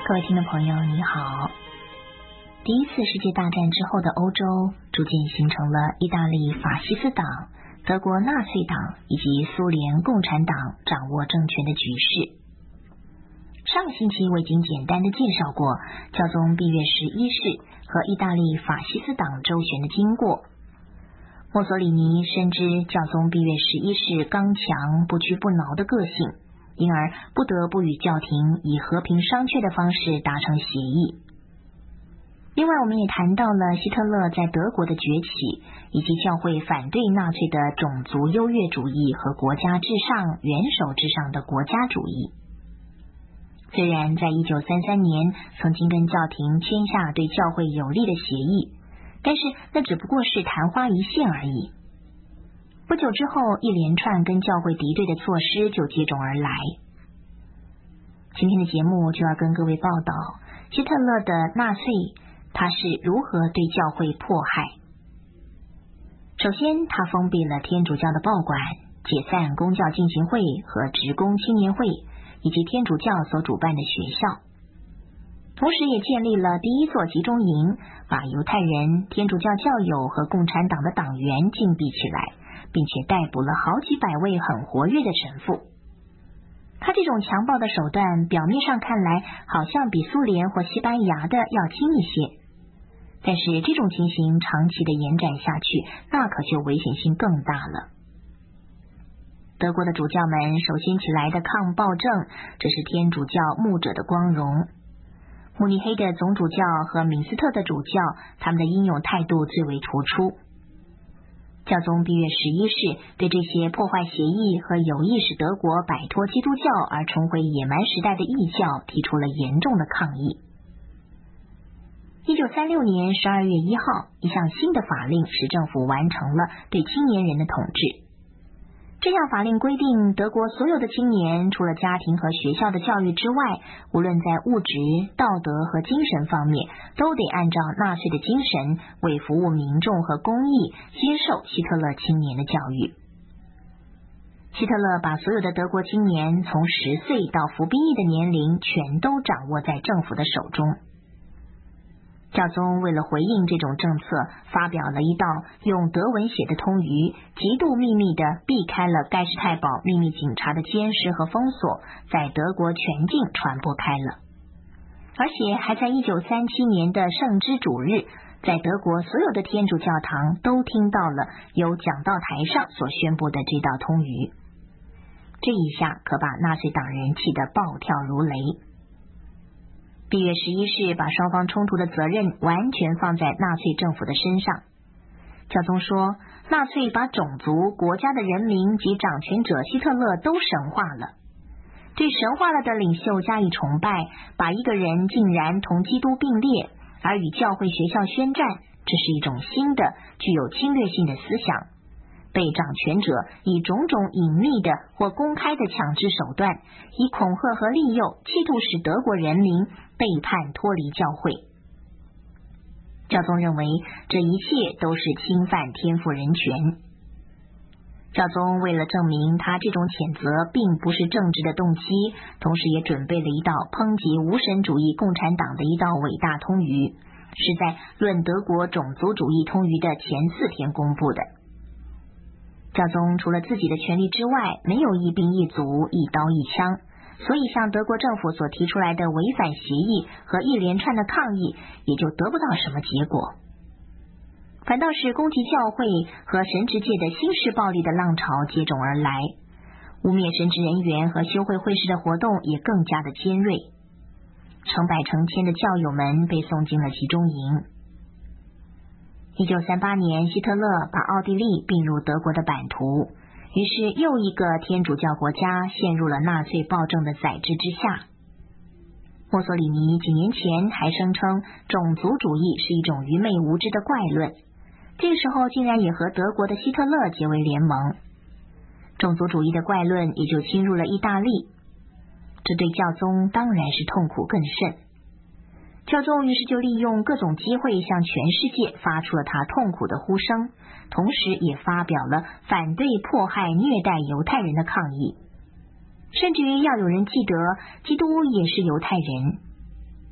各位听众朋友你好。第一次世界大战之后的欧洲逐渐形成了意大利法西斯党、德国纳粹党以及苏联共产党掌握政权的局势。上个星期我已经简单的介绍过教宗庇约11世和意大利法西斯党周旋的经过。墨索里尼深知教宗庇约11世刚强不屈不挠的个性，因而不得不与教廷以和平商榷的方式达成协议。另外我们也谈到了希特勒在德国的崛起，以及教会反对纳粹的种族优越主义和国家至上、元首至上的国家主义。虽然在1933年曾经跟教廷签下对教会有利的协议，但是那只不过是昙花一现而已。不久之后，一连串跟教会敌对的措施就接踵而来。今天的节目就要跟各位报道希特勒的纳粹他是如何对教会迫害。首先，他封闭了天主教的报馆，解散公教进行会和职工青年会以及天主教所主办的学校，同时也建立了第一座集中营，把犹太人、天主教教友和共产党的党员禁闭起来，并且逮捕了好几百位很活跃的神父。他这种强暴的手段表面上看来好像比苏联或西班牙的要轻一些，但是这种情形长期的延展下去，那可就危险性更大了。德国的主教们首先起来的抗暴政，这是天主教牧者的光荣。慕尼黑的总主教和敏斯特的主教，他们的英勇态度最为突出。教宗庇约11世对这些破坏协议和有意使德国摆脱基督教而重回野蛮时代的异教提出了严重的抗议。1936年12月1号，一项新的法令使政府完成了对青年人的统治。这项法令规定，德国所有的青年除了家庭和学校的教育之外，无论在物质、道德和精神方面，都得按照纳粹的精神，为服务民众和公益，接受希特勒青年的教育。希特勒把所有的德国青年从10岁到服兵役的年龄全都掌握在政府的手中。教宗为了回应这种政策，发表了一道用德文写的通谕，极度秘密地避开了盖世太保秘密警察的监视和封锁，在德国全境传播开了。而且还在1937年的圣之主日，在德国所有的天主教堂都听到了由讲道台上所宣布的这道通谕。这一下可把纳粹党人气得暴跳如雷。庇约11世把双方冲突的责任完全放在纳粹政府的身上。教宗说，纳粹把种族、国家的人民及掌权者希特勒都神化了，对神化了的领袖加以崇拜，把一个人竟然同基督并列，而与教会学校宣战，这是一种新的具有侵略性的思想。被掌权者以种种隐秘的或公开的强制手段，以恐吓和利诱，企图使德国人民背叛脱离教会。教宗认为这一切都是侵犯天赋人权。教宗为了证明他这种谴责并不是政治的动机，同时也准备了一道抨击无神主义共产党的一道伟大通谕，是在论德国种族主义通谕的前4天公布的。教宗除了自己的权利之外，没有一兵一卒、一刀一枪，所以向德国政府所提出来的违反协议和一连串的抗议也就得不到什么结果，反倒是攻击教会和神职界的新式暴力的浪潮接踵而来，污蔑神职人员和修会会士的活动也更加的尖锐，成百成千的教友们被送进了集中营。1938年，希特勒把奥地利并入德国的版图，于是又一个天主教国家陷入了纳粹暴政的宰制之下。墨索里尼几年前还声称种族主义是一种愚昧无知的怪论，这个时候竟然也和德国的希特勒结为联盟，种族主义的怪论也就侵入了意大利，这对教宗当然是痛苦更甚。教宗于是就利用各种机会向全世界发出了他痛苦的呼声，同时也发表了反对迫害虐待犹太人的抗议，甚至于要有人记得基督也是犹太人。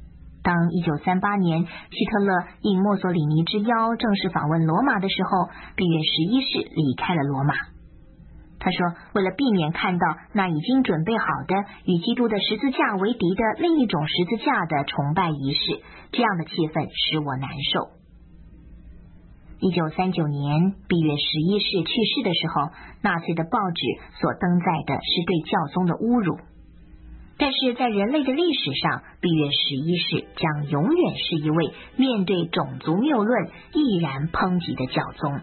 当1938年希特勒应墨索里尼之邀正式访问罗马的时候，毕月11世离开了罗马。他说，为了避免看到那已经准备好的与基督的十字架为敌的另一种十字架的崇拜仪式，这样的气氛使我难受。1939年毕月11世去世的时候，纳粹的报纸所登载的是对教宗的侮辱，但是在人类的历史上，毕月11世将永远是一位面对种族谬论毅然抨击的教宗。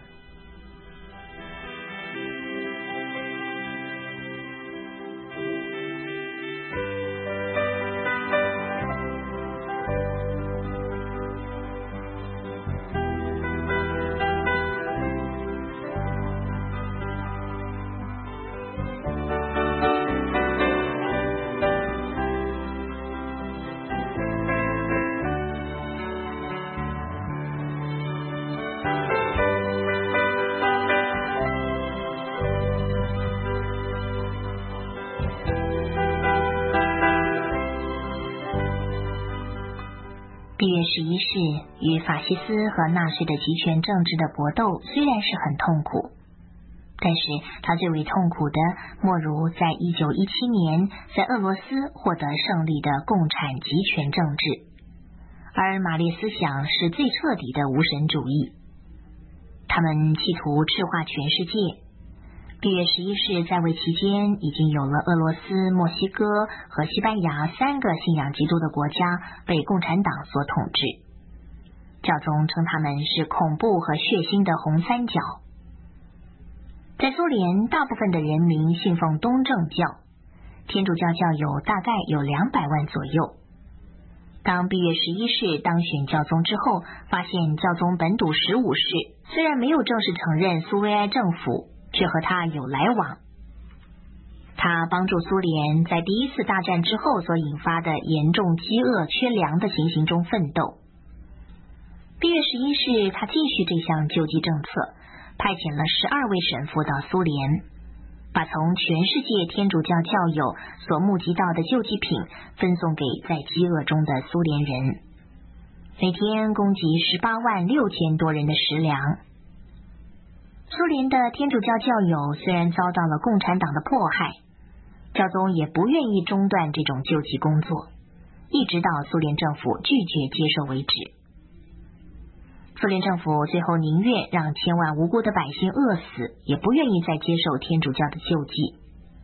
毕月11世与法西斯和纳粹的极权政治的搏斗虽然是很痛苦，但是他最为痛苦的莫如在1917年在俄罗斯获得胜利的共产极权政治，而马列思想是最彻底的无神主义，他们企图赤化全世界。毕月11世在位期间，已经有了俄罗斯、墨西哥和西班牙3个信仰基督的国家被共产党所统治。教宗称他们是恐怖和血腥的红三角。在苏联，大部分的人民信奉东正教，天主教教友大概有200万左右。当毕月11世当选教宗之后，发现教宗本笃15世虽然没有正式承认苏维埃政府，却和他有来往。他帮助苏联在第一次大战之后所引发的严重饥饿缺粮的情形中奋斗。毕月11世他继续这项救济政策，派遣了12位神父到苏联，把从全世界天主教教友所募集到的救济品分送给在饥饿中的苏联人，每天供给18万6千多人的食粮。苏联的天主教教友虽然遭到了共产党的迫害，教宗也不愿意中断这种救济工作，一直到苏联政府拒绝接受为止。苏联政府最后宁愿让千万无辜的百姓饿死，也不愿意再接受天主教的救济。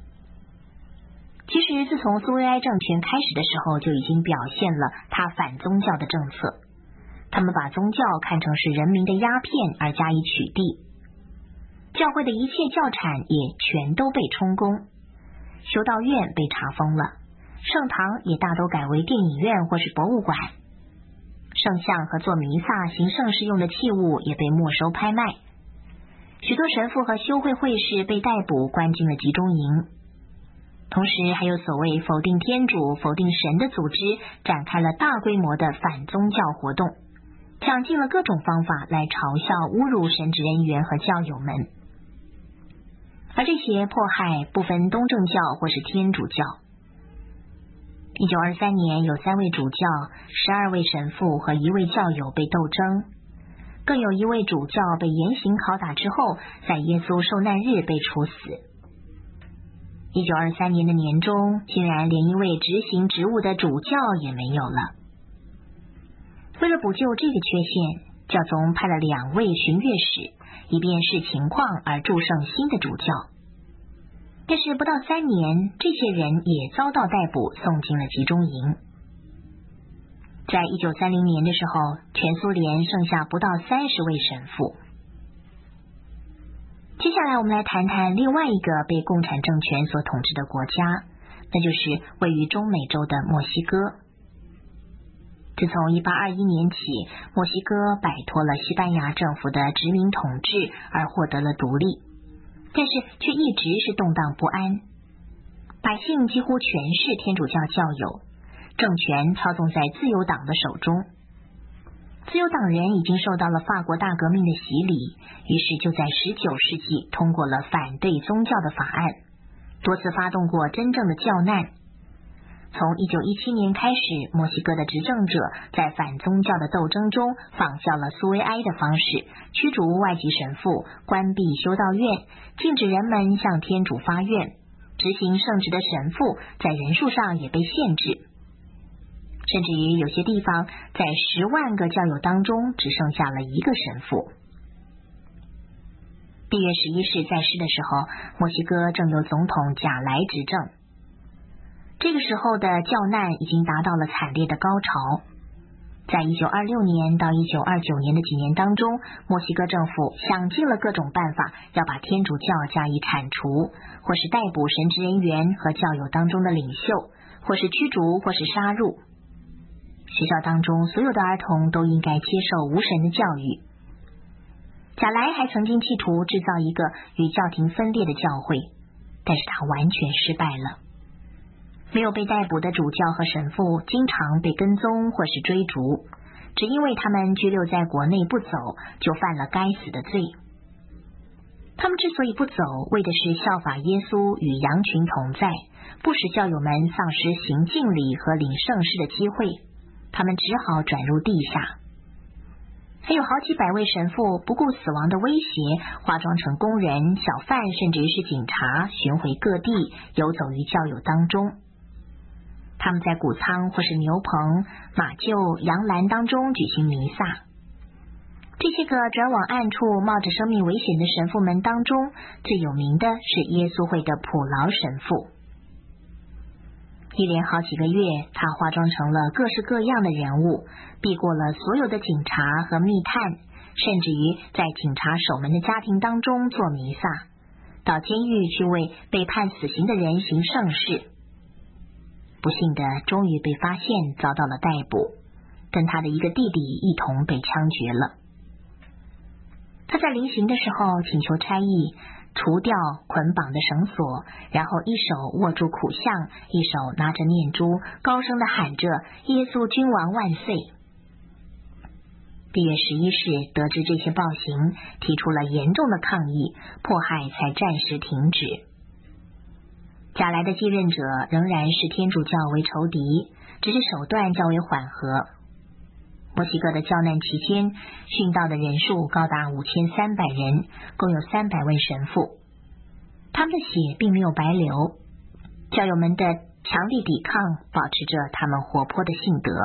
其实自从苏维埃政权开始的时候，就已经表现了他反宗教的政策。他们把宗教看成是人民的鸦片而加以取缔，教会的一切教产也全都被充公，修道院被查封了，圣堂也大都改为电影院或是博物馆，圣像和做弥撒行圣事用的器物也被没收拍卖，许多神父和修会会士被逮捕关进了集中营。同时还有所谓否定天主、否定神的组织展开了大规模的反宗教活动，想尽了各种方法来嘲笑、侮辱神职人员和教友们。而这些迫害不分东正教或是天主教。1923年有3位主教、12位神父和1位教友被斗争，更有1位主教被严刑拷打之后，在耶稣受难日被处死。1923年的年中，竟然连1位执行职务的主教也没有了。为了补救这个缺陷，教宗派了2位巡阅使，以便视情况而祝圣新的主教。但是不到3年，这些人也遭到逮捕，送进了集中营。在1930年的时候，全苏联剩下不到30位神父。接下来我们来谈谈另外一个被共产政权所统治的国家，那就是位于中美洲的墨西哥。自从1821年起，墨西哥摆脱了西班牙政府的殖民统治而获得了独立，但是却一直是动荡不安。百姓几乎全是天主教教友，政权操纵在自由党的手中。自由党人已经受到了法国大革命的洗礼，于是就在19世纪通过了反对宗教的法案，多次发动过真正的教难。 从1917年开始，墨西哥的执政者在反宗教的斗争中仿效了苏维埃的方式，驱逐外籍神父，关闭修道院，禁止人们向天主发愿，执行圣职的神父在人数上也被限制，甚至于有些地方在10万个教友当中只剩下了一个神父。毕月11世在世的时候，墨西哥正由总统贾莱执政。这个时候的教难已经达到了惨烈的高潮。在1926年到1929年的几年当中，墨西哥政府想尽了各种办法，要把天主教加以铲除，或是逮捕神职人员和教友当中的领袖，或是驱逐，或是杀戮。学校当中所有的儿童都应该接受无神的教育。贾莱还曾经企图制造一个与教廷分裂的教会，但是他完全失败了。没有被逮捕的主教和神父经常被跟踪或是追逐，只因为他们居留在国内不走，就犯了该死的罪。他们之所以不走，为的是效法耶稣与羊群同在，不使教友们丧失行敬礼和领圣事的机会，他们只好转入地下。还有好几百位神父不顾死亡的威胁，化妆成工人、小贩，甚至是警察，巡回各地，游走于教友当中。他们在谷仓或是牛棚、马厩、羊栏当中举行弥撒。这些个转往暗处冒着生命危险的神父们当中，最有名的是耶稣会的普劳神父。一连好几个月，他化妆成了各式各样的人物，避过了所有的警察和密探，甚至于在警察守门的家庭当中做弥撒，到监狱去为被判死刑的人行圣事。不幸的，终于被发现，遭到了逮捕，跟他的一个弟弟一同被枪决了。他在临刑的时候请求差役除掉捆绑的绳索，然后一手握住苦项，一手拿着念珠，高声的喊着耶稣君王万岁。毕月11世得知这些暴行，提出了严重的抗议，迫害才暂时停止。贾莱的继任者仍然是天主教为仇敌，只是手段较为缓和。墨西哥的教难期间，殉道的人数高达5300人，共有300位神父。他们的血并没有白流，教友们的强力抵抗保持着他们活泼的性德。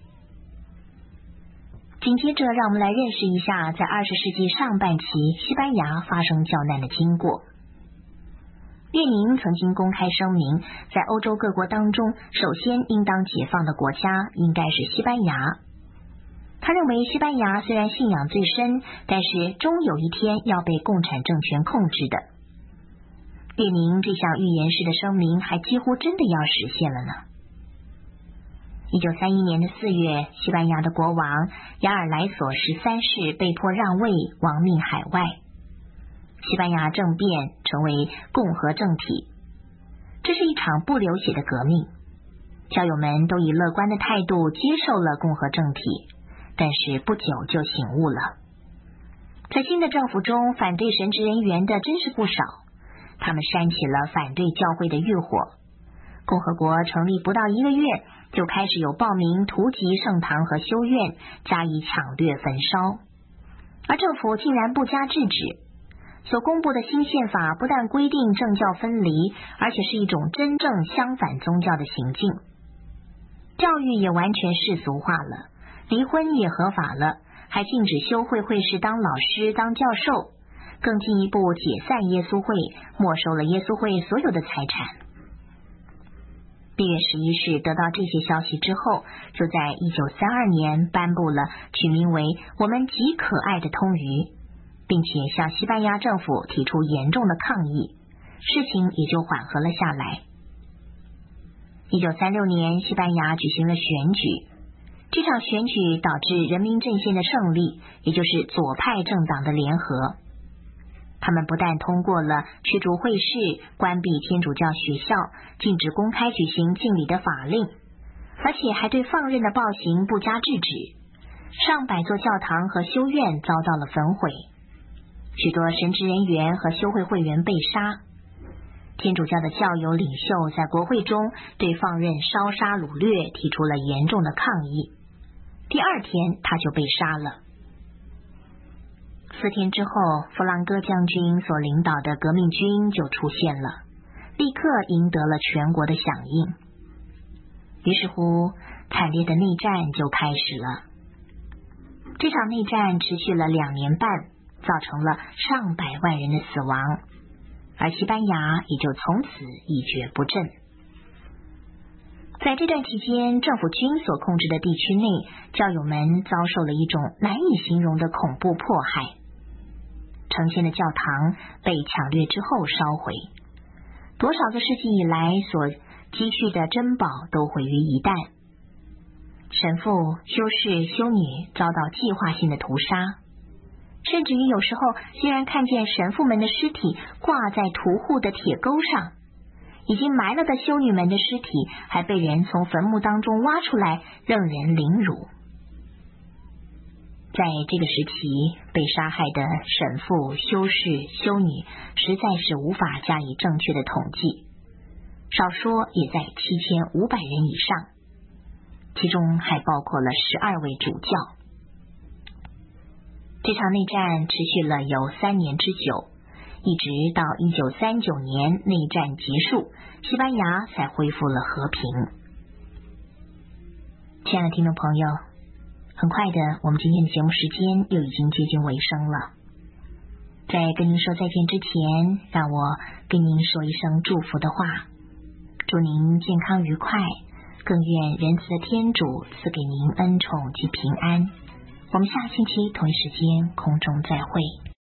紧接着，让我们来认识一下在20世纪上半期西班牙发生教难的经过。列宁曾经公开声明，在欧洲各国当中，首先应当解放的国家应该是西班牙。他认为西班牙虽然信仰最深，但是终有一天要被共产政权控制的。列宁这项预言式的声明还几乎真的要实现了呢。1931年的4月，西班牙的国王亚尔莱索13世被迫让位，亡命海外。西班牙政变成为共和政体，这是一场不流血的革命。教友们都以乐观的态度接受了共和政体，但是不久就醒悟了。在新的政府中，反对神职人员的真是不少，他们煽起了反对教会的欲火。共和国成立不到1个月，就开始有暴民突袭圣堂和修院，加以抢掠焚烧，而政府竟然不加制止。所公布的新宪法不但规定政教分离，而且是一种真正相反宗教的行径。教育也完全世俗化了，离婚也合法了，还禁止修会会士当老师当教授，更进一步解散耶稣会，没收了耶稣会所有的财产。毕月11世得到这些消息之后，就在1932年颁布了取名为我们极可爱的通谕，并且向西班牙政府提出严重的抗议，事情也就缓和了下来。1936年，西班牙举行了选举，这场选举导致人民阵线的胜利，也就是左派政党的联合。他们不但通过了驱逐会士、关闭天主教学校、禁止公开举行敬礼的法令，而且还对放任的暴行不加制止。上百座教堂和修院遭到了焚毁，许多神职人员和修会会员被杀。 天主教的教友领袖在国会中对放任烧杀掳掠提出了严重的抗议。第二天他就被杀了。4天之后，弗朗哥将军所领导的革命军就出现了，立刻赢得了全国的响应。于是乎，惨烈的内战就开始了。这场内战持续了2年半，造成了上百万人的死亡，而西班牙也就从此一蹶不振。在这段期间，政府军所控制的地区内，教友们遭受了一种难以形容的恐怖迫害。成千的教堂被抢掠之后烧毁，多少个世纪以来所积蓄的珍宝都毁于一旦。神父、修士、修女遭到计划性的屠杀，甚至于有时候竟然看见神父们的尸体挂在屠户的铁钩上，已经埋了的修女们的尸体还被人从坟墓当中挖出来，任人凌辱。在这个时期，被杀害的神父、修士、修女实在是无法加以正确的统计，少说也在7500人以上，其中还包括了12位主教。这场内战持续了有3年之久，一直到1939年内战结束，西班牙才恢复了和平。亲爱的听众朋友，很快的，我们今天的节目时间又已经接近尾声了。在跟您说再见之前，让我跟您说一声祝福的话，祝您健康愉快，更愿仁慈的天主赐给您恩宠及平安。我们下星期同一时间空中再会。